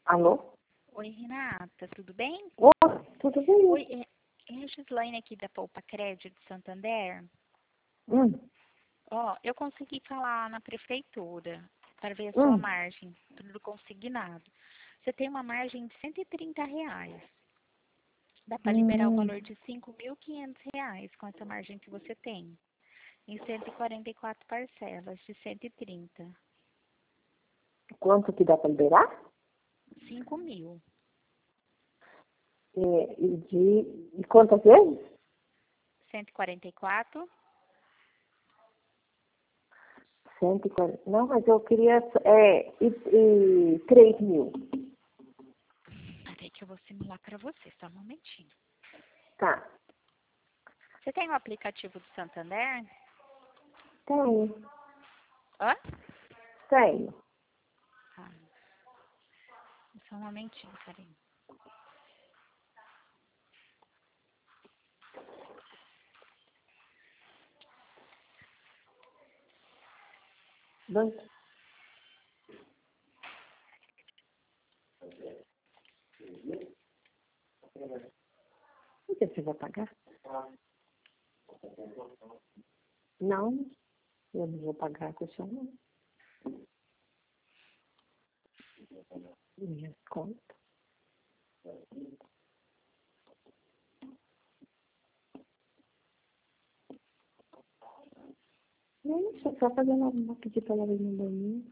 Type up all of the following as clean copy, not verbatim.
Alô? Oi, Renata, tudo bem? Oi, tudo bem? Oi, é a Gislaine aqui da Poupa Crédito de Santander. Ó, eu consegui falar na prefeitura para ver a sua margem, tudo consignado. Você tem uma margem de R$ 130. Dá para liberar o valor de R$ 5.500 com essa margem que você tem. Em 144 parcelas de 130. Quanto que dá para liberar? 5.000. E quantas vezes? 144. 140. Não, mas eu queria... 3 mil. Peraí que eu vou simular para você, só um momentinho. Tá. Você tem o aplicativo do Santander? Tenho. Hã? Tenho. Ah, só um momentinho, peraí. Banco. O que você vai pagar? Não, eu não vou pagar com o senhor, não. Minhas contas. Não, só fazer uma pedir para ela vir no banheiro.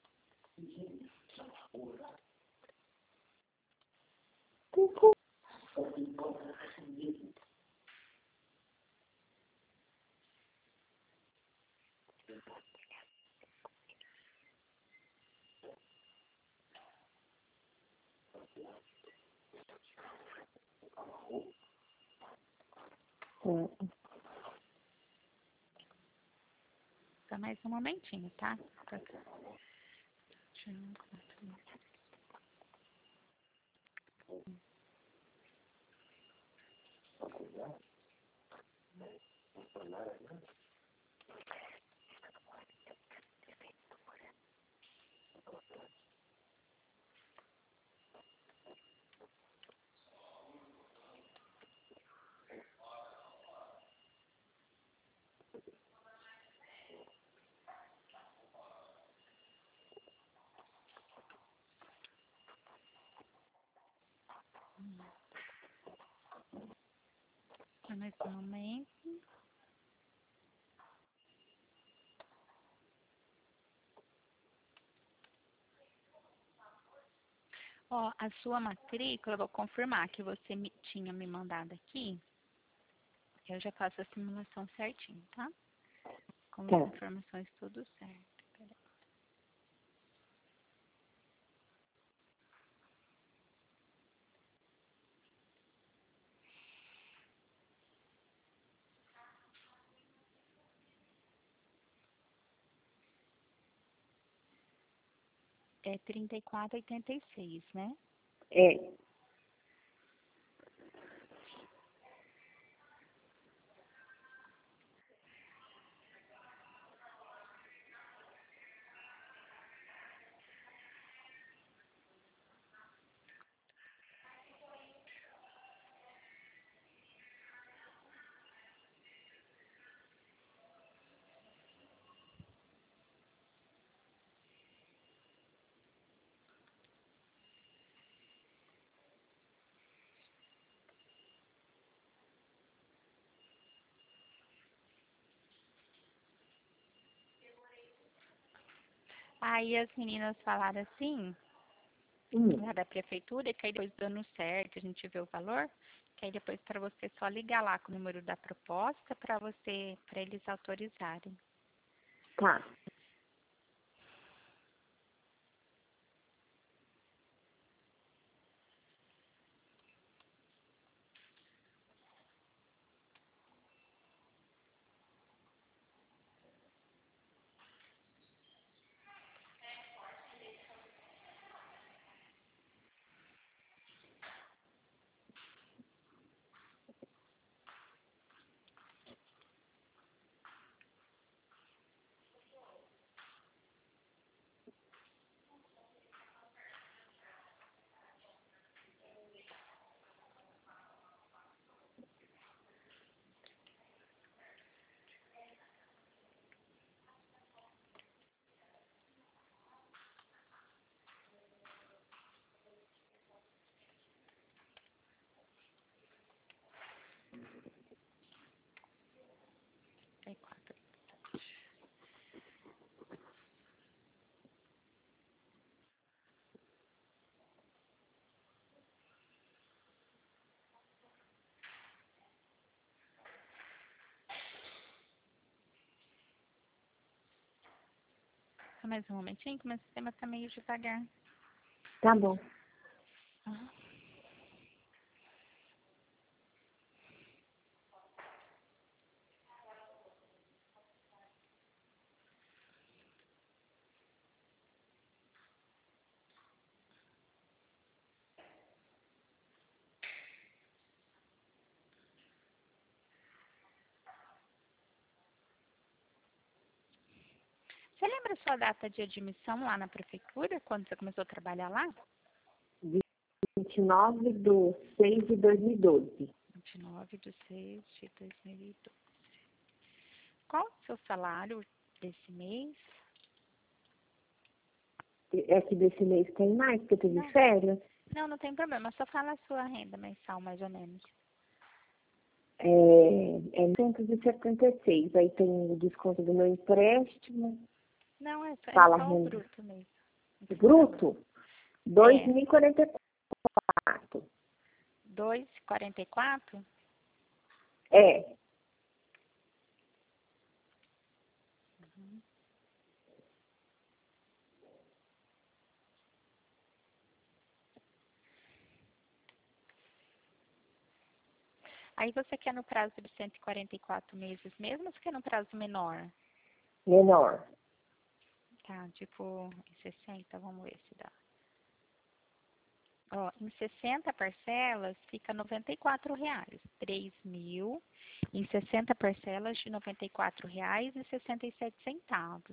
Tem como. Só mais um momentinho, tá? Só mais um momento. Ó, a sua matrícula, eu vou confirmar que você tinha me mandado aqui. Eu já faço a simulação certinho, tá? Com as Tá. informações tudo certo. Peraí. É 34,86, né? É. Aí as meninas falaram assim, lá da prefeitura, que aí depois dando certo, a gente vê o valor, que aí depois para você só ligar lá com o número da proposta para eles autorizarem. Tá. só mais um momentinho, que meu sistema tá meio devagar. Tá bom. Ah. Você lembra a sua data de admissão lá na prefeitura, quando você começou a trabalhar lá? 29/6/2012. 29/6/2012. Qual o seu salário desse mês? É que desse mês tem mais, porque eu tive férias. Não, não tem problema. Só fala a sua renda mensal, mais ou menos. É 176. Aí tem o desconto do meu empréstimo. Não, é Fala só o renda. bruto mesmo. Bruto? 2.044. 2,44? É. Aí você quer no prazo de 144 meses mesmo ou você quer no prazo menor? Menor. Tá, tipo, em 60, vamos ver se dá. Ó, em 60 parcelas fica R$ 94,00. 3.000 em 60 parcelas de R$ 94,67.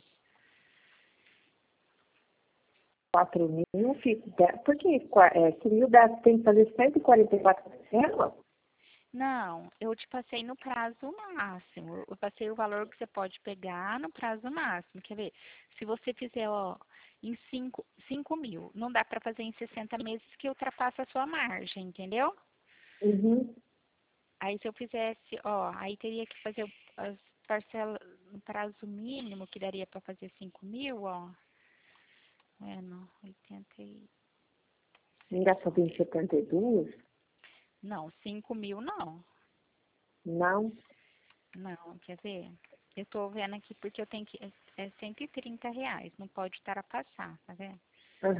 4.000, fico. Por que 5.000 tem que fazer 144 parcelas? Não, eu te passei no prazo máximo. Eu passei o valor que você pode pegar no prazo máximo. Quer ver? Se você fizer, ó, em 5.000, não dá para fazer em 60 meses que ultrapassa a sua margem, entendeu? Uhum. Aí se eu fizesse, ó, aí teria que fazer as parcelas no prazo mínimo, que daria para fazer 5.000, ó. É, não, 80 e... Ainda só tem 72? Não, 5.000 não. Não. Não, quer ver? Eu tô vendo aqui porque eu tenho que... É R$ 130, não pode estar a passar, tá vendo? Uhum.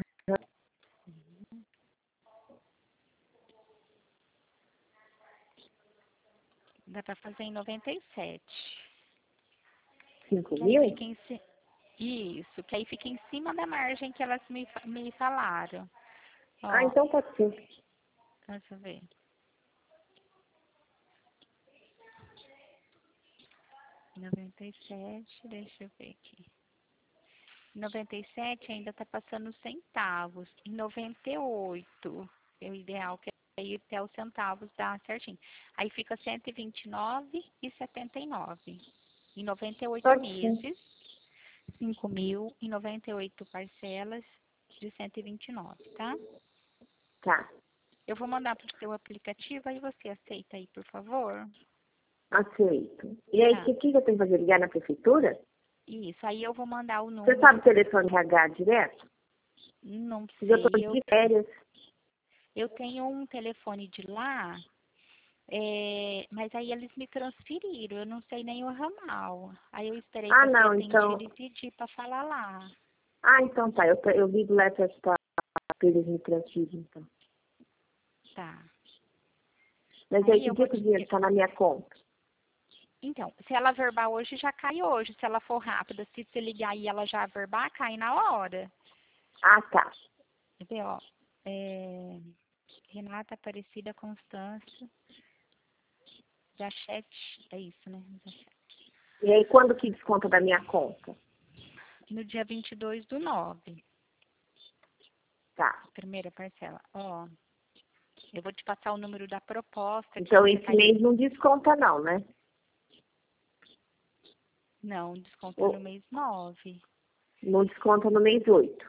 Dá para fazer em 97. 5 Que aí mil? fica em Isso, que aí fica em cima da margem que elas me falaram. Ah, Ó, então pode ser. deixa eu ver. 97, deixa eu ver aqui. Em 97 ainda tá passando centavos. Em 98, é o ideal que aí até os centavos dá certinho. Aí fica 129,79. Em 98 Pode ser. meses, 5.000 em 98 parcelas de 129, tá? Tá. Eu vou mandar pro seu aplicativo, aí você aceita aí, por favor? Aceito. E aí, o Tá. que eu tenho que fazer? Ligar na prefeitura? Isso, aí eu vou mandar o Você sabe número. o telefone RH direto? Não Porque eu tô sei, de férias. eu tenho um telefone de lá. Mas aí eles me transferiram, eu não sei nem o ramal. Aí eu esperei Ah, para ser não, então. atendida e pedi para falar lá. Ah, então tá. Eu ligo lá para eles me transferirem, então. Tá. Mas aí, Aí que eu dia vou que o te... dinheiro tá na minha conta? Então, se ela verbar hoje, já cai hoje. Se ela for rápida, se você ligar e ela já verbar, cai na hora. Ah, tá. Quer ver, ó? Renata Aparecida Constância, Jachete, é isso, né? E aí, quando que desconta da minha conta? No dia 22/9, Tá. primeira parcela. Ó, eu vou te passar o número da proposta que Então, você esse vai... mês não desconta não, né? Não, desconta no Ou mês 9. não desconta no mês 8.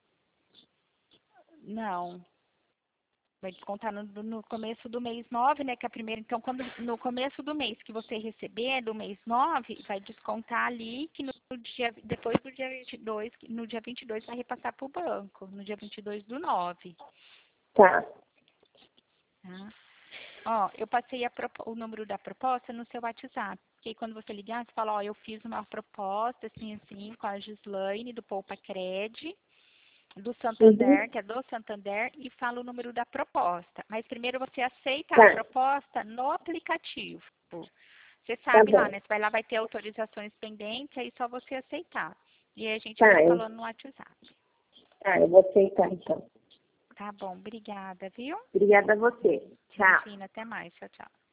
Não, vai descontar no começo do mês 9, né? Que é a primeira. Então, quando no começo do mês que você receber, do mês 9, vai descontar ali, que no dia, depois do dia 22, no dia 22 vai repassar para o banco, no dia 22/9. Tá. Tá? Ó, eu passei o número da proposta no seu WhatsApp. porque aí quando você ligar, você fala, ó, eu fiz uma proposta, assim, com a Gislaine, do Poupa Cred, do Santander, que é do Santander, e fala o número da proposta. Mas primeiro você aceita a proposta no aplicativo. Você sabe lá, né? Você vai lá, vai ter autorizações pendentes, aí só você aceitar. E aí a gente vai falando no WhatsApp. Tá, eu vou aceitar então. Tá bom, obrigada, viu? Obrigada a você. Tchau. Imagina, até mais. Tchau, tchau.